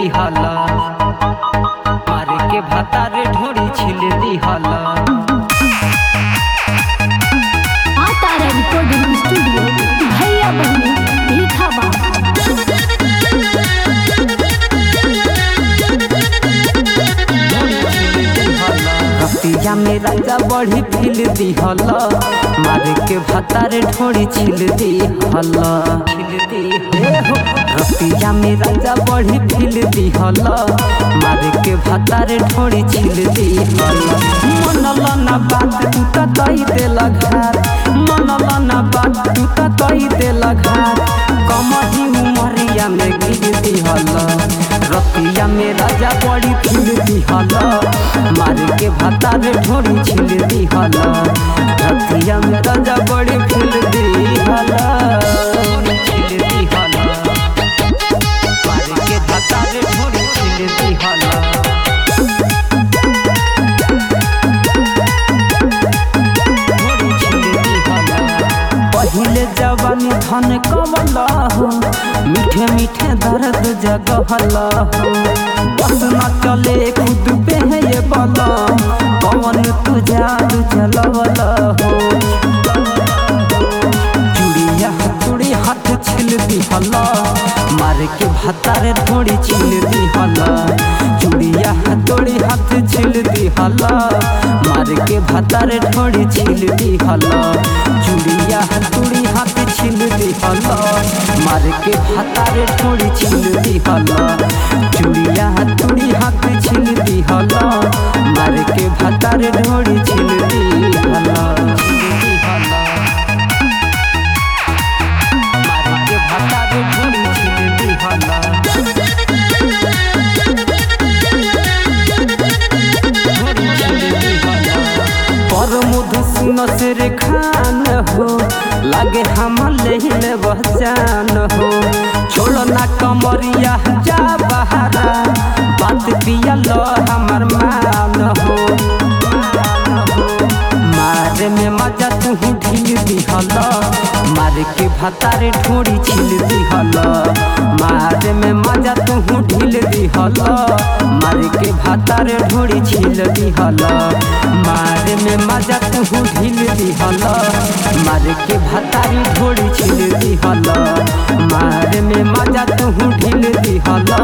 दिहला मार के भातार ढोरी छिल दिहला। तारा रिकॉर्डिंग स्टूडियो भैया बहनी देखा बा। रतिया में राजा बढ़ी फिल दिहला मार के भातार ढोरी छिल दिहला। रतिया में राजा बढ़ी फिल दिहला मार के भातार ढोरी छिल दिहला। मनला ना बात तू त कही देला घात, मनला ना बात तू त कही देला घात। कमही उमरिया में गिर दिहला रतिया में राजा बड़ी फिल दिहला मार के भातार ढोरी छिल दिहला। रतिया में राजा बड़ी फिल दिहला छिल दिहला मार के भातार ढोरी छिल दिहला। पहिले जवानी धन कमला हो मीठे मीठे दर्द जगहला हो। बस न चले खुद पे है ये बला पवन तू जादू चलवला हो। चूड़िया चूड़ी हाथ छिल दिहला मार के भातार ढोरी छिल दिहला। चूड़िया चूड़ी हाथ छिल दिहला मार के भातार ढोरी छिल दिहला। चूड़िया चूड़ी हाथ छिल दिहला मार के भातार ढोरी छिल दिहला। चूड़िया चूड़ी हाथ छिल दिहला मार के भातार ढोरी छिल दिहला। मार के भातार ढोरी छिल दिहला। सुन सिर खान हो लागे हम ले बहचान हो। छोड़ो ना कमरिया जा बहारा बात पिया लो हमर मान हो। मारे में मजा तू ढील दिहला मार के भातार ढोरी छिल दिहला। मारे में मजा तू ढील दिहला मार के भातार ढोरी छिल दिहला। मारे में मजा तू ढील दिहला मार के भातार ढोरी छिल दिहला। मारे में मजा तू ढील दिहला